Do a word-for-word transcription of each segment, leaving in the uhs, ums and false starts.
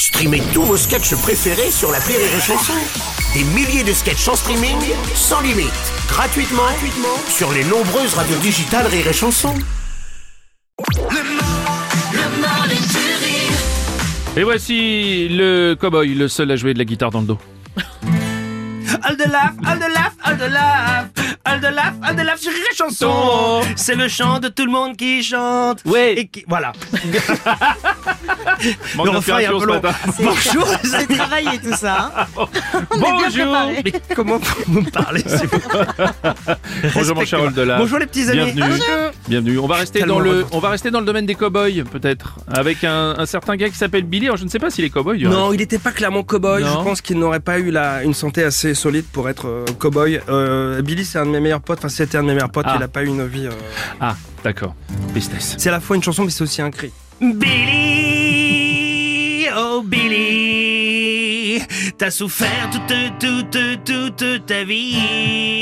Streamez tous vos sketchs préférés sur l'appli Rire et Chanson. Des milliers de sketchs en streaming, sans limite, gratuitement, gratuitement sur les nombreuses radios digitales Rire et Chanson. Et voici le cow-boy, le seul à jouer de la guitare dans le dos. All the laugh, all the laugh, all the laugh, all the laugh, all the laugh sur Rire et Chanson. C'est le chant de tout le monde qui chante. Ouais. Et qui, voilà. Manque Le refrain est un d'inspiration peu ce long. matin. Bonjour. J'ai travaillé tout ça. Hein. Bonjour. Mais comment vous me parlez s'il vous plaît? Bonjour mon cher Oldelaf. Bonjour les petits amis. Bienvenue. Bienvenue. On va rester Tellement dans le, heureux. on va rester dans le domaine des cow-boys peut-être, avec un, un certain gars qui s'appelle Billy. Alors je ne sais pas s'il est cow-boy. du Non, reste. il n'était pas clairement cow-boy. Non. Je pense qu'il n'aurait pas eu la, une santé assez solide pour être euh, cow-boy. Euh, Billy, c'est un de mes meilleurs potes. Enfin, c'était un de mes meilleurs potes. Ah. Il n'a pas eu une vie. euh, Ah, d'accord. Tristesse. C'est à la fois une chanson, mais c'est aussi un cri. Billy, oh Billy, t'as souffert toute, toute, toute ta vie.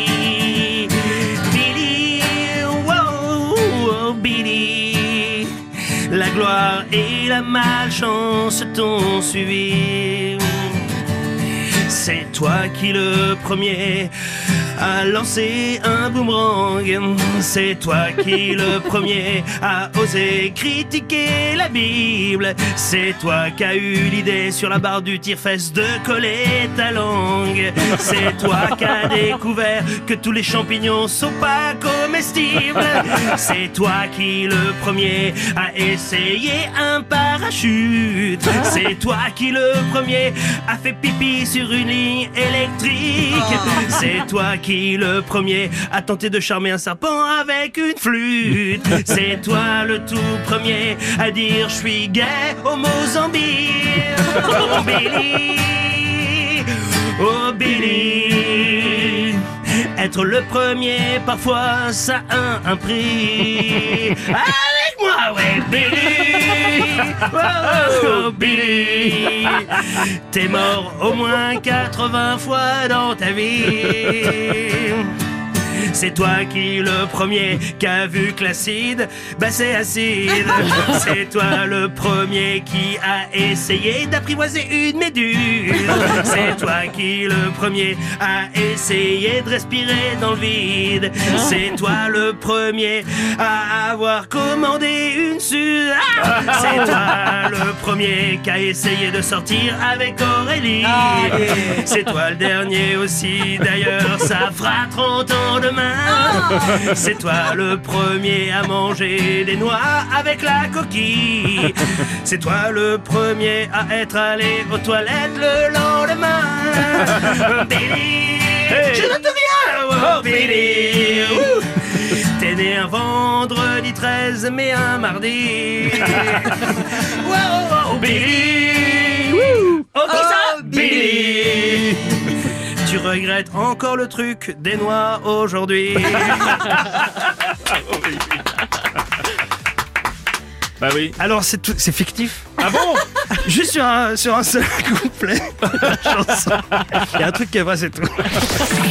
Billy, oh, oh Billy, la gloire et la malchance t'ont suivi. C'est toi qui le premier a lancé un boomerang. C'est toi qui le premier a osé critiquer la Bible. C'est toi qui as eu l'idée sur la barre du tire-fesse de coller ta langue. C'est toi qui as découvert que tous les champignons sont pas comestibles. C'est toi qui le premier a essayé un parachute. C'est toi qui le premier a fait pipi sur une ligne électrique. C'est toi qui le premier a tenté de charmer un serpent avec une flûte. C'est toi le tout premier à dire je suis gay au Mozambique. Oh Billy, oh Billy, être le premier parfois ça a un prix. Avec moi ouais Billy, oh, oh, oh Billy, t'es mort au moins quatre-vingts fois dans ta vie. C'est toi qui le premier qui a vu que l'acide, bah c'est acide. C'est toi le premier qui a essayé d'apprivoiser une méduse. C'est toi qui le premier a essayé de respirer dans le vide. C'est toi le premier à avoir commandé une suze. Ah, c'est toi le premier qui a essayé de sortir avec Aurélie. C'est toi le dernier aussi, d'ailleurs ça fera trente ans demain. C'est toi le premier à manger des noix avec la coquille. C'est toi le premier à être allé aux toilettes le lendemain. Billy, Hey. je ne te viens, oh Billy. Ouh. T'es né un vendredi treize, mais un mardi. Wow, oh, Billy. Ouh. Oh, qui ça, Billy. Tu regrettes encore le truc des noix aujourd'hui. Bah oui. Alors c'est tout, c'est fictif. Ah bon? Juste sur un, sur un seul couplet. Il y a un truc qui est vrai, c'est tout.